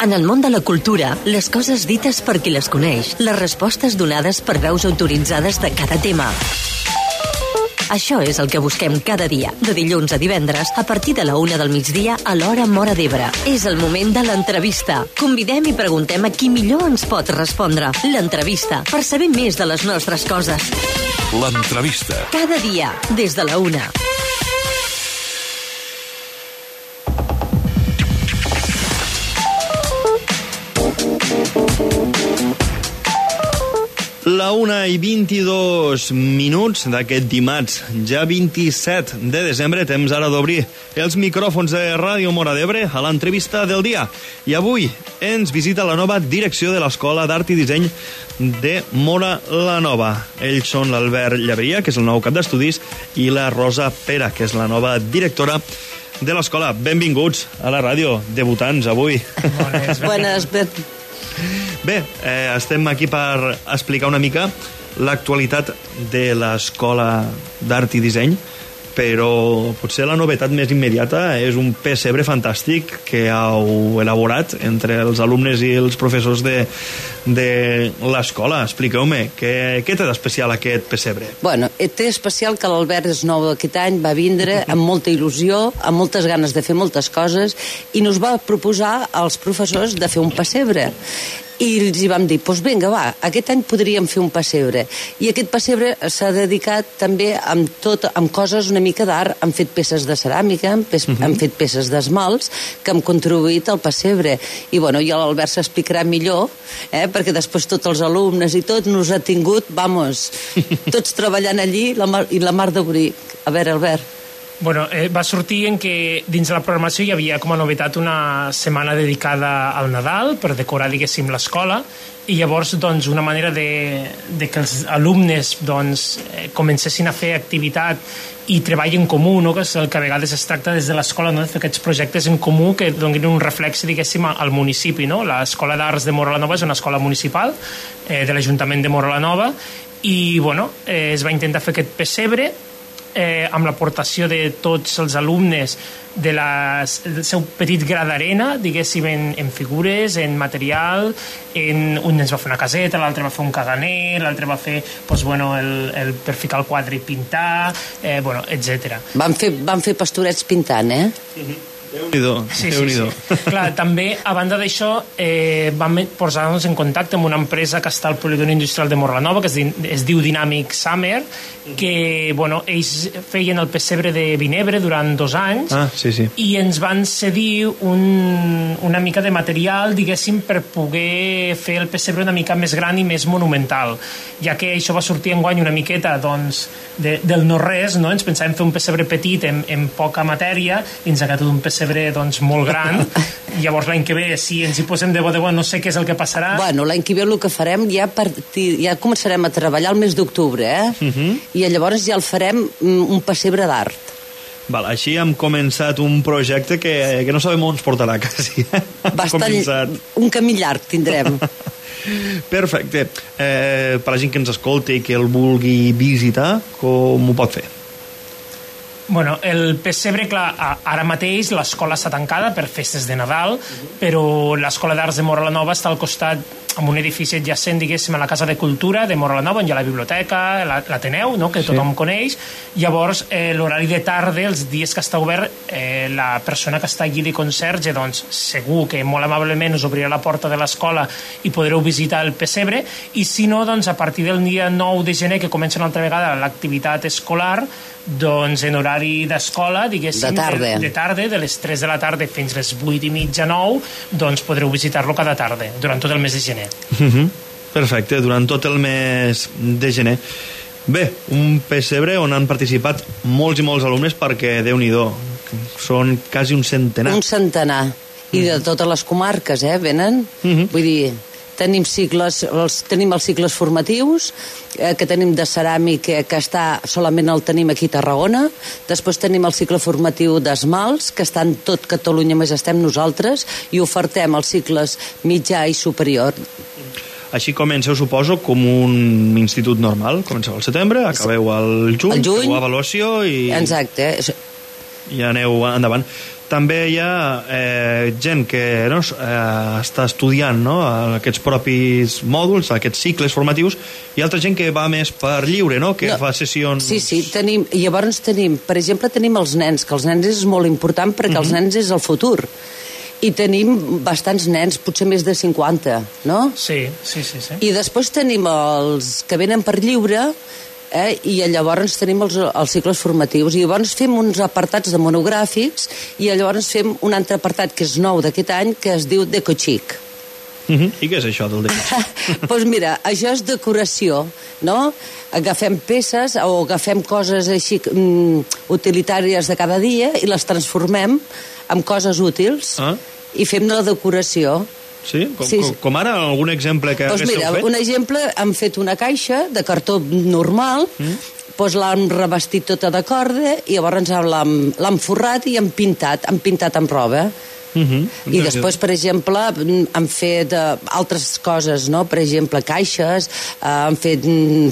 En el món de la cultura, les coses dites per qui les coneix, les respostes donades per veus autoritzades de cada tema. Això és el que busquem cada dia, de dilluns a divendres, a partir de la 1 del migdia a l'hora Móra d'Ebre. És el moment de l'entrevista. Convidem i preguntem a qui millor ens pot respondre. L'entrevista, per saber més de les nostres coses. L'entrevista. Cada dia, des de la 1. La 1:22 d'aquest dimarts, ja 27 de desembre, temps ara d'obrir els micròfons de Ràdio Móra d'Ebre a l'entrevista del dia. I avui ens visita la nova direcció de l'Escola d'Art i Disseny de Móra la Nova. Ells són l'Albert Llaveria, que és el nou cap d'estudis, i la Rosa Pera, que és la nova directora de l'escola. Benvinguts a la ràdio, debutants avui. Bones. Bé, estem aquí per explicar una mica l'actualitat de l'Escola d'Art i Disseny, però potser la novetat més immediata és un pessebre fantàstic que heu elaborat entre els alumnes i els professors de l'escola. Expliqueu-me, què té d'especial aquest pessebre? Bueno, té especial que l'Albert és nou aquest any, va vindre amb molta il·lusió, amb moltes ganes de fer moltes coses, i nos va proposar als professors de fer un pessebre. I els hi vam dir, doncs vinga, va, aquest any podríem fer un pessebre. I aquest pessebre s'ha dedicat també amb coses una mica d'art. Han fet peces de ceràmica, han fet peces d'esmalts, que han contribuït al pessebre. I bueno, ja l'Albert s'explicarà millor, perquè després tots els alumnes i tot nos ha tingut, tots treballant allí i la mar de bonic. A veure, Albert. Bueno, va sortir en què dins de la programació hi havia com a novetat una setmana dedicada al Nadal per decorar, diguéssim, l'escola, i llavors doncs, una manera de que els alumnes comencessin a fer activitat i treball en comú, no? Que és el que a vegades es tracta des de l'escola, no? De fer aquests projectes en comú que donin un reflex, diguéssim, al municipi, no? L'Escola d'Arts de Móra la Nova és una escola municipal de l'Ajuntament de Móra la Nova, i bueno, es va intentar fer aquest pessebre amb l'aportació de tots els alumnes del seu petit gra d'arena, diguéssim, en figures, en material. Un ens va fer una caseta, l'altre va fer un caganer, l'altre va fer el per ficar el quadre i pintar, etc. Van fer pastorets pintant, Déu-n'hi-do. Sí. Clar, també, a banda d'això, vam posar-nos en contacte amb una empresa que està al polígon industrial de Móra la Nova, que es diu Dynamic Summer, que ells feien el pessebre de Vinebre durant 2 anys, i ens van cedir una mica de material, diguéssim, per poder fer el pessebre una mica més gran i més monumental, ja que això va sortir enguany una miqueta del no-res, no? Ens pensàvem fer un pessebre petit en poca matèria i ens ha quedat un pessebre molt gran. Llavors l'any que ve, si ens hi posem de bo, no sé què és el que passarà. Bueno, l'any que ve el que farem, ja començarem a treballar el mes d'octubre, i llavors ja el farem un pessebre d'art. Així hem començat un projecte que no sabem on ens portarà, quasi. Un camí llarg tindrem. Perfecte. Per la gent que ens escolta i que el vulgui visitar, com ho pot fer? Bueno, el pessebre, clar, ara mateix l'escola està tancada per festes de Nadal, però l'Escola d'Arts de Móra la Nova està al costat, amb un edifici adjacent, diguéssim, a la Casa de Cultura de Móra la Nova, on hi ha la biblioteca, l'Ateneu, no?, que tothom coneix. Llavors, l'horari de tarda, els dies que està obert, la persona que està allí de conserge, doncs segur que molt amablement us obrirà la porta de l'escola i podreu visitar el pessebre, i si no, doncs a partir del dia 9 de gener, que comença una altra vegada l'activitat escolar, doncs en horari d'escola, diguéssim, de tarda, de les 3 de la tarda fins les 8:30, 9, doncs podreu visitar-lo cada tarda, durant tot el mes de gener. Perfecte, durant tot el mes de gener. Bé, un pessebre on han participat molts i molts alumnes, perquè Déu-n'hi-do, són quasi un centenar. Un centenar, i de totes les comarques, venen, vull dir... Tenim els cicles formatius, que tenim de ceràmica, que solament el tenim aquí a Tarragona. Després tenim el cicle formatiu d'esmalts, que està en tot Catalunya, més estem nosaltres, i ofertem els cicles mitjà i superior. Així comenceu, suposo, com un institut normal. Comenceu al setembre, acabeu al juny, feu avaluació i... Exacte. I aneu endavant. també hi ha gent que està estudiant aquests propis mòduls, aquests cicles formatius, i altra gent que va més per lliure, que fa sessions... Sí, llavors tenim, per exemple, els nens, que els nens és molt important perquè els nens és el futur. I tenim bastants nens, potser més de 50, no? Sí. I després tenim els que venen per lliure, i llavors tenim els cicles formatius, i llavors fem uns apartats de monogràfics, i llavors fem un altre apartat que és nou d'aquest any, que es diu Decochic. I què és això del Decochic? Doncs mira, això és decoració, no? Agafem peces o agafem coses així utilitàries de cada dia i les transformem en coses útils i fem la decoració. Sí? Com ara algun exemple que haguéssiu fet? Mira, un exemple, hem fet una caixa de cartó normal, l'hem revestit tota de corda i llavors l'hem forrat i hem pintat amb roba. I després, per exemple, hem fet altres coses, no? Per exemple, caixes, hem fet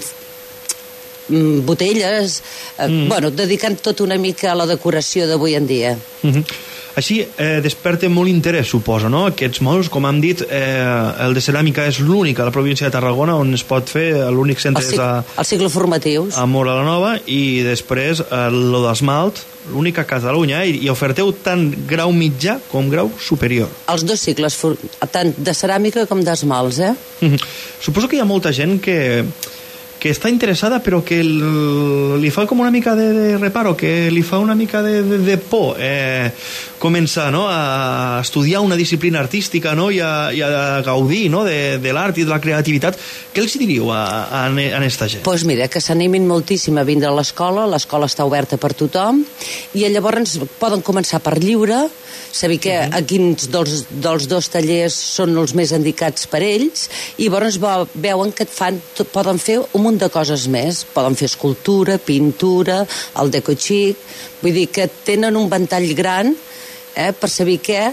botelles, dedicant tot una mica a la decoració d'avui en dia. Així desperta molt interès, suposo, no? Aquests mòduls, com hem dit, el de ceràmica és l'únic a la província de Tarragona on es pot fer, l'únic centre és el cicle formatius a Móra la Nova, i després el d'esmalt, l'únic a Catalunya, i oferteu tant grau mitjà com grau superior. Els dos cicles, tant de ceràmica com d'esmalts, Suposo que hi ha molta gent que està interessada però que li fa com una mica de reparo, que li fa una mica de por començar a estudiar una disciplina artística i a gaudir de l'art i de la creativitat. Què els diríeu a aquesta gent? Doncs mira, que s'animin moltíssim a vindre a l'escola està oberta per tothom, i llavors poden començar per lliure, saber que quins dels dos tallers són els més indicats per ells, i llavors veuen que poden fer un munt de coses més. Poden fer escultura, pintura, el decochic, vull dir que tenen un ventall gran per saber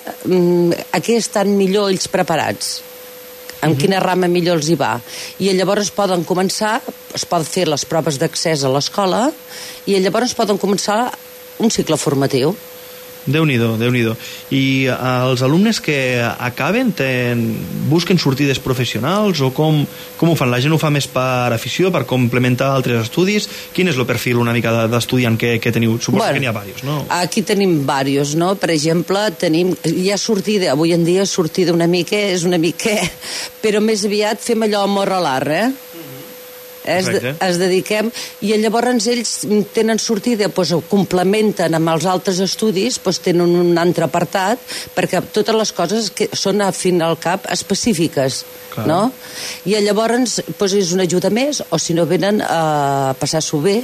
a què estan millor ells preparats, en quina rama millor els hi va. I llavors poden començar, es poden fer les proves d'accés a l'escola, i llavors poden començar un cicle formatiu. Déu-n'hi-do, Déu-n'hi-do. I els alumnes que acaben busquen sortides professionals o com ho fan? La gent ho fa més per afició, per complementar altres estudis? Quin és el perfil una mica d'estudiant que teniu? Suposo que n'hi ha diversos, no? Aquí tenim diversos, no? Per exemple, hi ha sortida, avui en dia sortida una mica, però més aviat fem allò amor a l'art, es dediquem, i llavors ells tenen sortida, complementen amb els altres estudis, tenen un altre apartat, perquè totes les coses que són a fin al cap específiques, no? I llavors és una ajuda més, o si no venen a passar-s'ho bé,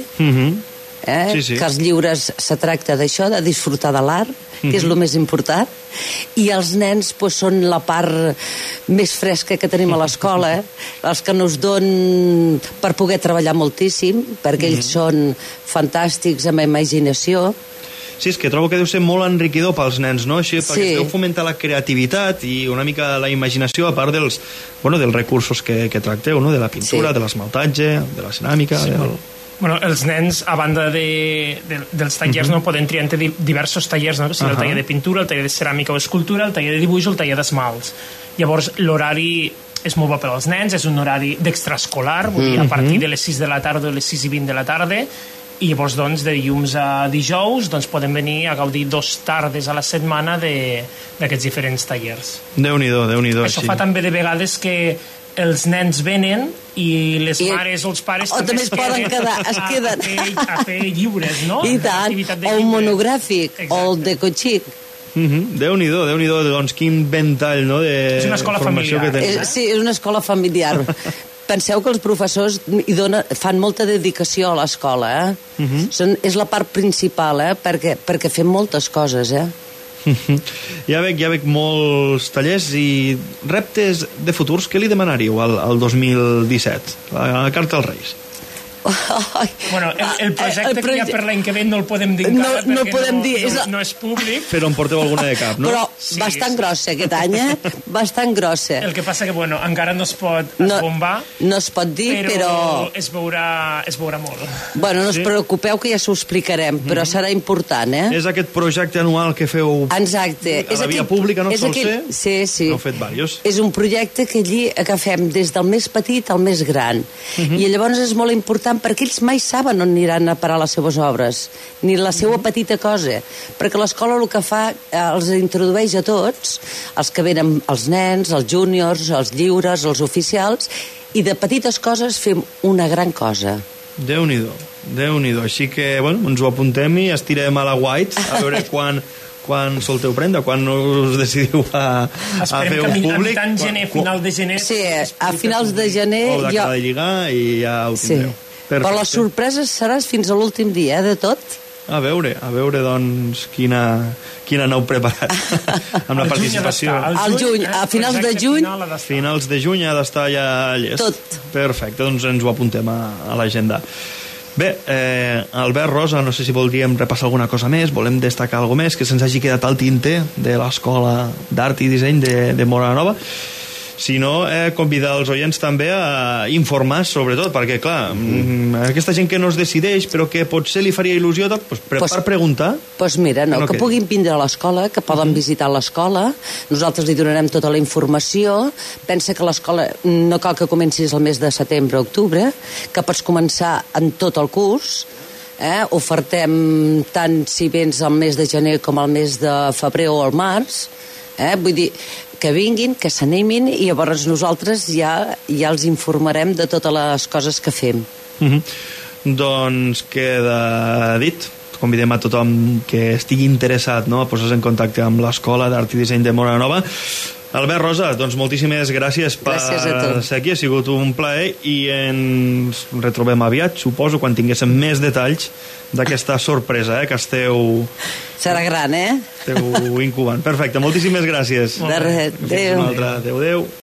que els lliures se tracta d'això, de disfrutar de l'art, que és el més important, i els nens són la part més fresca que tenim a l'escola, els que nos donen per poder treballar moltíssim, perquè ells són fantàstics amb imaginació. Sí, és que trobo que deu ser molt enriquidor pels nens, no? Així, perquè es deu fomentar la creativitat i una mica la imaginació, a part dels recursos que tracteu, no? De la pintura, de l'esmaltatge, de la ceràmica... Els nens, a banda dels tallers, poden triar entre diversos tallers, no? El taller de pintura, el taller de ceràmica o escultura, el taller de dibuix o el taller d'esmalts. Llavors, l'horari és molt bo per als nens, és un horari d'extraescolar, vull dir, a partir de les 6 de la tarda o les 6:20 de la tarda, i llavors, de dilluns a dijous, poden venir a gaudir 2 tardes a la setmana d'aquests diferents tallers. Déu-n'hi-do, Déu-n'hi-do. Això fa també de vegades que els nens venen i les mares o els pares també es poden quedar, es queden a fer lliures, no? I tant, o un monogràfic, o el decochic. Déu-n'hi-do, doncs quin ventall és una escola familiar. Sí, és una escola familiar. Penseu que els professors fan molta dedicació a l'escola, és la part principal, perquè fem moltes coses, Ja veig molts tallers i reptes de futurs. Què li demanaríeu al 2017, a la Carta als Reis? Bueno, el projecte que hi ha per l'any que ve no el podem dir encara no perquè podem dir, no és públic. Però en porteu alguna de cap, no? Però Sí, bastant grossa aquest any, bastant grossa. El que passa que, bueno, encara no es pot esbombar, No es pot dir, però... es veurà molt. Bueno, no us Sí. preocupeu que ja s'ho explicarem, però serà important, És aquest projecte anual que feu Exacte. a la via pública, no sol ser? Sí, sí. Heu fet diversos. És un projecte que allí agafem des del més petit al més gran. I llavors és molt important perquè ells mai saben on aniran a parar les seves obres, ni la seva petita cosa. Perquè l'escola el que fa, els introdueix a tots, els que venen, els nens, els júniors, els lliures, els oficials, i de petites coses fem una gran cosa. Déu-n'hi-do, Déu-n'hi-do. Així que, bueno, ens ho apuntem i estirem a la White a veure quan solteu prenda, quan us decidiu a fer un públic. Esperem que a mitjan gener, final de gener... Sí, a finals de gener... O d'acabar de lligar i ja ho tindreu. Però les sorpreses seràs fins a l'últim dia, de tot. A veure, doncs, quina n'heu preparat amb la participació. Al juny, a finals de juny... Finals de juny ha d'estar ja llest. Tot. Perfecte, doncs ens ho apuntem a l'agenda. Bé, Albert, Rosa, no sé si voldríem repassar alguna cosa més, volem destacar alguna més que se'ns hagi quedat al tinte de l'Escola d'Art i Disseny de Móra la Nova. Si no, convidar els oients també a informar, sobretot, perquè, clar, aquesta gent que no es decideix, però que potser li faria il·lusió tot, per preguntar... Doncs mira, que puguin vindre a l'escola, que poden visitar l'escola, nosaltres li donarem tota la informació. Pensa que l'escola no cal que comencis el mes de setembre o octubre, que pots començar en tot el curs. Ofertem tant si vens al mes de gener com al mes de febrer o al març. Vull dir, que vinguin, que s'animin, i llavors nosaltres ja els informarem de totes les coses que fem. Doncs queda dit. Convidem a tothom que estigui interessat, no?, a posar-se en contacte amb l'Escola d'Art i Disseny de Móra la Nova. Albert, Rosa, doncs moltíssimes gràcies per ser aquí, ha sigut un plaer i ens retrobem aviat, suposo, quan tinguéssim més detalls d'aquesta sorpresa que esteu... Serà gran, Esteu incubant. Perfecte, moltíssimes gràcies. De res, adéu. Adéu.